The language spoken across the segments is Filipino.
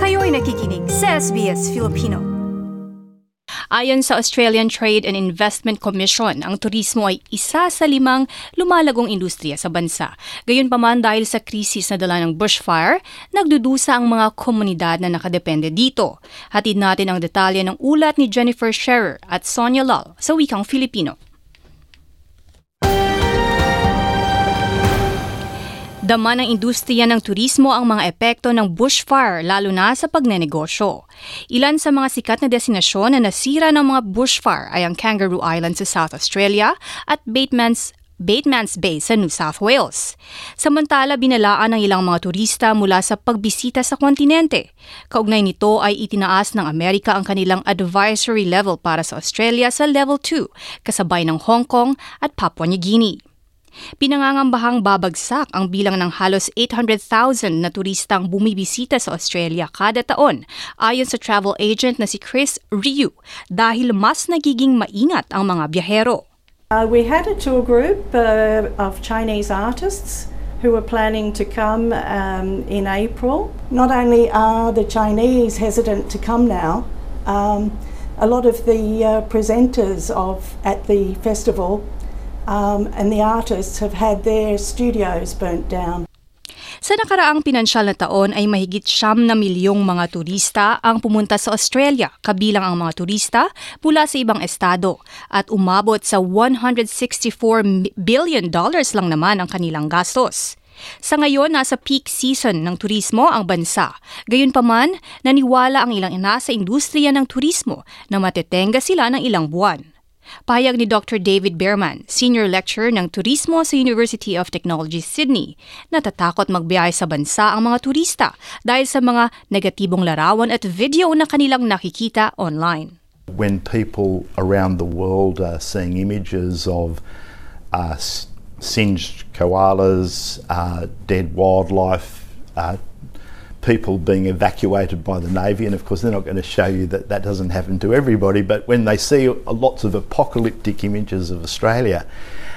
Kayo'y nakikinig sa SBS Filipino. Ayon sa Australian Trade and Investment Commission, ang turismo ay isa sa 5 lumalagong industriya sa bansa. Gayunpaman dahil sa krisis na dala ng bushfire, nagdudusa ang mga komunidad na nakadepende dito. Hatid natin ang detalye ng ulat ni Jennifer Scherer at Sonia Lal sa Wikang Filipino. Dama ng industriya ng turismo ang mga epekto ng bushfire lalo na sa pagnenegosyo. Ilan sa mga sikat na destinasyon na nasira ng mga bushfire ay ang Kangaroo Island sa South Australia at Batemans Bay sa New South Wales. Samantala, binalaan ng ilang mga turista mula sa pagbisita sa kontinente. Kaugnay nito ay itinaas ng Amerika ang kanilang advisory level para sa Australia sa level 2, kasabay ng Hong Kong at Papua New Guinea. Pinangangambahang babagsak ang bilang ng halos 800,000 na turistang bumibisita sa Australia kada taon, ayon sa travel agent na si Chris Ryu, dahil mas nagiging maingat ang mga biyahero. We had a tour group of Chinese artists who were planning to come in April. Not only are the Chinese hesitant to come now, a lot of the presenters at the festival and the artists have had their studios burnt down. Sa nakaraang pinansyal na taon ay mahigit 9 milyong mga turista ang pumunta sa Australia, kabilang ang mga turista mula sa ibang estado, at umabot sa $164 billion lang naman ang kanilang gastos. Sa ngayon, nasa peak season ng turismo ang bansa. Gayunpaman, naniwala ang ilang nasa industriya ng turismo na matetenga sila ng ilang buwan. Pahayag ni Dr. David Behrman, Senior Lecturer ng Turismo sa University of Technology, Sydney, natatakot magbiyahe sa bansa ang mga turista dahil sa mga negatibong larawan at video na kanilang nakikita online. When people around the world are seeing images of singed koalas, dead wildlife, people being evacuated by the Navy, and of course they're not going to show you that doesn't happen to everybody, but when they see lots of apocalyptic images of Australia,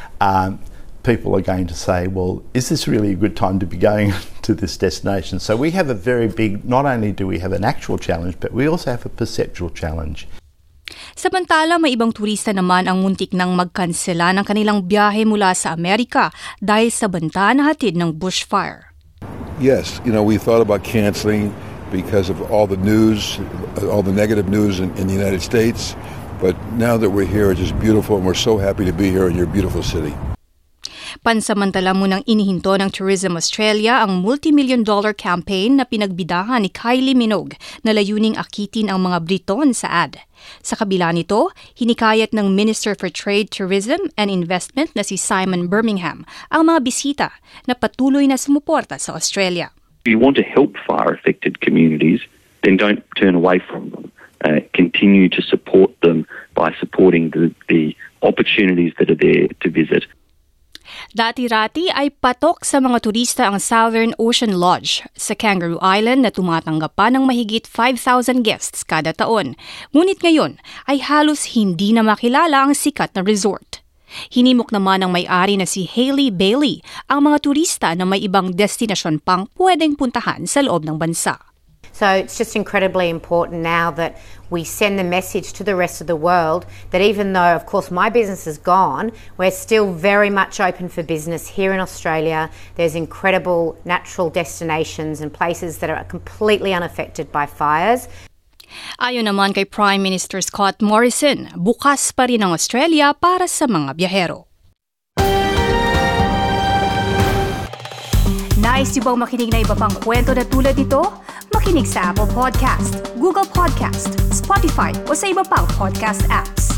people are going to say, well, is this really a good time to be going to this destination? So we have a very big, not only do we have an actual challenge, but we also have a perceptual challenge. Samantala, may ibang turista naman ang muntik nang magkansela ng kanilang biyahe mula sa Amerika dahil sa banta na hatid ng bushfire. Yes, we thought about canceling because of all the news, all the negative news in the United States. But now that we're here, it's just beautiful, and we're so happy to be here in your beautiful city. Pansamantala munang inihinto ng Tourism Australia ang multi-million-dollar campaign na pinagbidahan ni Kylie Minogue na layuning akitin ang mga Briton sa ad. Sa kabila nito, hinikayat ng Minister for Trade, Tourism and Investment na si Simon Birmingham ang mga bisita na patuloy na sumuporta sa Australia. If you want to help fire-affected communities, then don't turn away from them. Continue to support them by supporting the opportunities that are there to visit. Dati-rati ay patok sa mga turista ang Southern Ocean Lodge sa Kangaroo Island na tumatanggap pa ng mahigit 5,000 guests kada taon. Ngunit ngayon ay halos hindi na makilala ang sikat na resort. Hinimok naman ng may-ari na si Hailey Bailey ang mga turista na may ibang destinasyon pang pwedeng puntahan sa loob ng bansa. So it's just incredibly important now that we send the message to the rest of the world that even though, of course, my business is gone, we're still very much open for business here in Australia. There's incredible natural destinations and places that are completely unaffected by fires. Ayon naman kay Prime Minister Scott Morrison, bukas pa rin ang Australia para sa mga biyahero. Nice yung bang makinig na iba pang kwento na tulad ito? Makinig sa Apple Podcast, Google Podcast, Spotify o sa iba pang podcast apps.